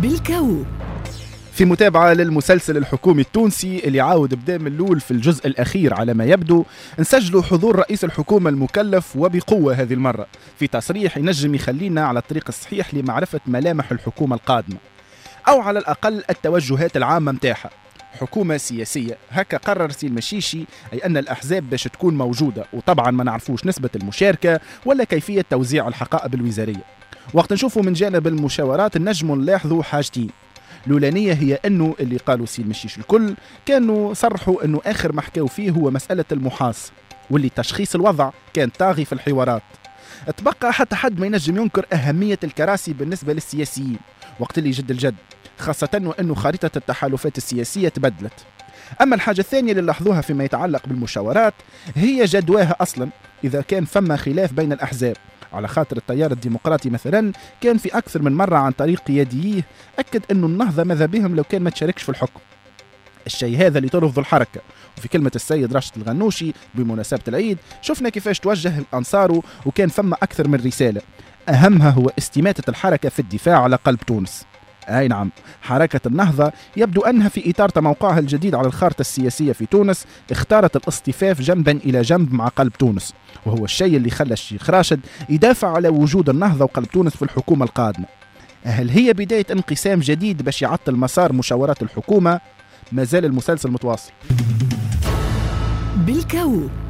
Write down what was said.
بالكو. في متابعة للمسلسل الحكومي التونسي اللي عاود بدا من الأول في الجزء الأخير على ما يبدو، نسجلوا حضور رئيس الحكومة المكلف وبقوة هذه المرة في تصريح ينجم يخلينا على الطريق الصحيح لمعرفة ملامح الحكومة القادمة، أو على الأقل التوجهات العامة متاعها. حكومة سياسية هكا قرر سي المشيشي، أي أن الأحزاب باش تكون موجودة، وطبعا ما نعرفوش نسبة المشاركة ولا كيفية توزيع الحقائب الوزارية. وقت نشوفوا من جانب المشاورات نجموا نلاحظوا حاجتين. الأولانية هي أنه اللي قالوا سي المشيش الكل كانوا صرحوا أنه آخر ما حكاوا فيه هو مسألة المحاص، واللي تشخيص الوضع كان طاغي في الحوارات. تبقى حتى حد ما ينجم ينكر أهمية الكراسي بالنسبة للسياسيين وقت اللي جد الجد، خاصة وأنه خريطة التحالفات السياسية تبدلت. أما الحاجة الثانية اللي لاحظوها فيما يتعلق بالمشاورات هي جدواها أصلا إذا كان فما خلاف بين الأحزاب، على خاطر التيار الديمقراطي مثلا كان في أكثر من مرة عن طريق قيادييه أكد أنه النهضة ماذا بهم لو كان ما تشاركش في الحكم. الشيء هذا اللي ترفض الحركة. وفي كلمة السيد راشد الغنوشي بمناسبة العيد شفنا كيفاش توجه أنصاره، وكان فما أكثر من رسالة أهمها هو استماتة الحركة في الدفاع على قلب تونس. أي نعم، حركة النهضة يبدو أنها في إطار موقعها الجديد على الخارطة السياسية في تونس اختارت الاصطفاف جنبا إلى جنب مع قلب تونس، وهو الشيء اللي خلى الشيخ راشد يدافع على وجود النهضة وقلب تونس في الحكومة القادمة. هل هي بداية انقسام جديد باش يعطل مسار مشاورات الحكومة؟ ما زال المسلسل متواصل. بالكو.